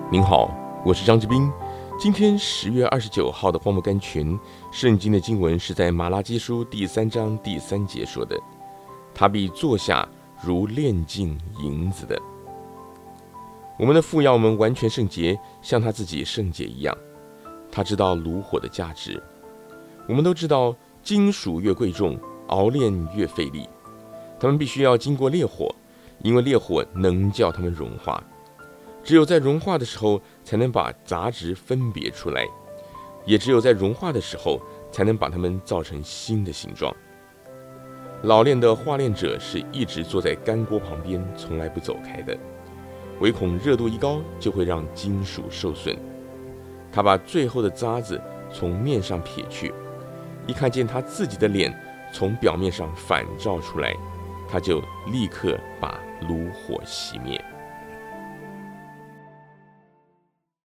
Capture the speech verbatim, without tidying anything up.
您好，我是张志斌。今天十月二十九号的荒漠甘泉，圣经的经文是在马拉基书第三章第三节说的：“他必坐下如炼尽银子的。”我们的父要我们完全圣洁，像他自己圣洁一样。他知道炉火的价值。我们都知道，金属越贵重，熬炼越费力。他们必须要经过烈火，因为烈火能叫它们融化。只有在融化的时候，才能把杂质分别出来；也只有在融化的时候，才能把它们造成新的形状。老练的化炼者是一直坐在干锅旁边，从来不走开的，唯恐热度一高，就会让金属受损。他把最后的渣子从面上撇去，一看见他自己的脸从表面上反照出来，他就立刻把炉火熄灭。